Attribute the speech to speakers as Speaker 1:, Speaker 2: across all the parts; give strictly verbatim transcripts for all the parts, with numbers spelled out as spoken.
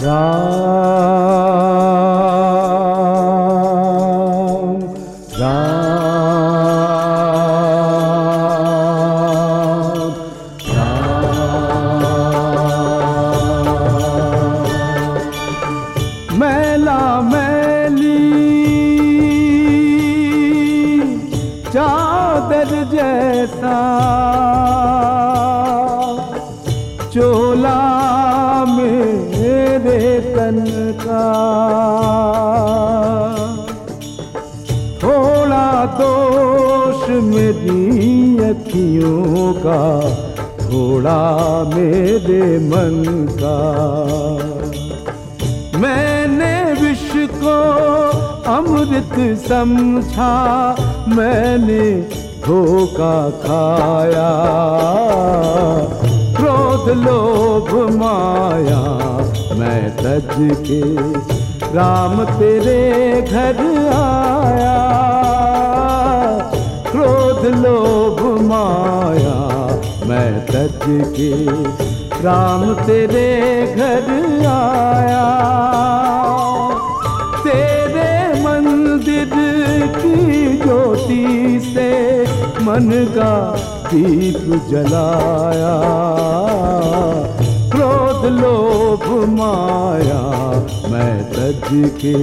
Speaker 1: राम राम राम। मैला मैली चादर जैसा चोला मेरे तन का, थोड़ा दोष मेरी अखियों का, थोड़ा मेरे मन का। मैंने विष को अमृत समझा, मैंने धोखा खाया। क्रोध लोभ माया मैं तज के राम तेरे घर आया। क्रोध लोभ माया मैं तज के राम तेरे घर आया। तेरे मंदिर की ज्योति से मन का दीप जलाया। क्रोध लोभ माया मैं तज के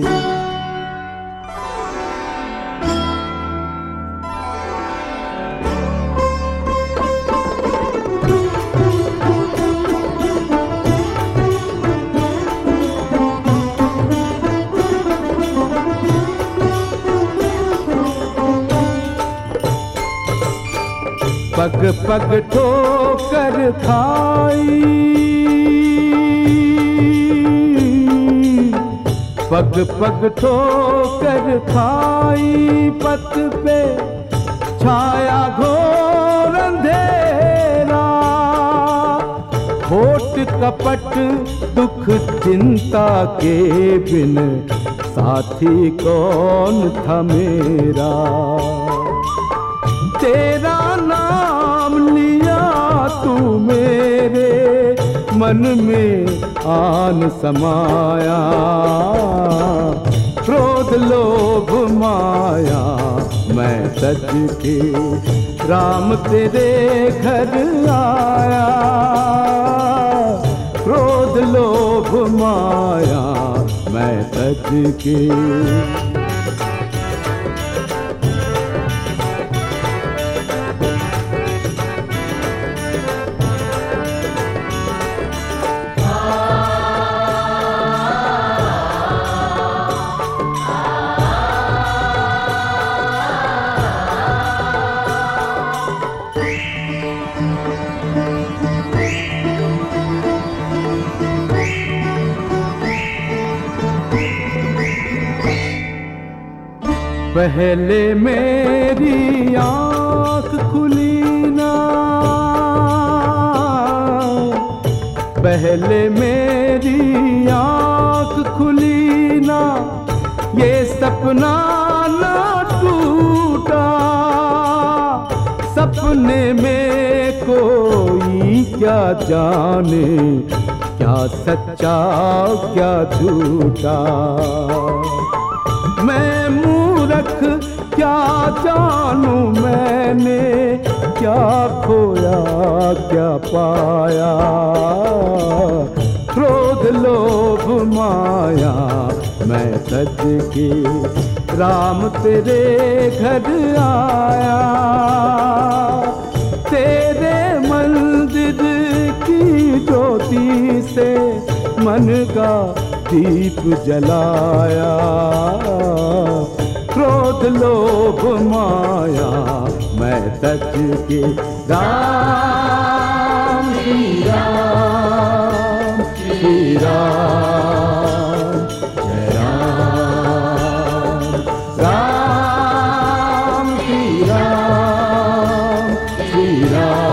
Speaker 1: पग पग ठोकर खाई, पग पग ठोकर खाई। पथ पे छाया घोर अंधेरा, होठ कपट दुख चिंता के बिन साथी कौन था मेरा। तेरा नाम लिया तू मेरे मन में आन समाया। क्रोध लोभ माया मैं तज के राम तेरे घर आया। क्रोध लोभ माया मैं तज के पहले मेरी आँख खुली ना, पहले मेरी आँख खुली ना, ये सपना ना टूटा। सपने में कोई क्या जाने, क्या सच्चा क्या झूठा। मैं मूर्ख क्या जानूं मैंने, क्या खोया क्या पाया। क्रोध लोभ माया मैं तज के राम तेरे घर आया। तेरे मंदिर की ज्योति से मन का दीप जलाया। क्रोध लोभ माया मैं तज के राम श्री राम श्री राम जय राम। राम श्री राम श्री राम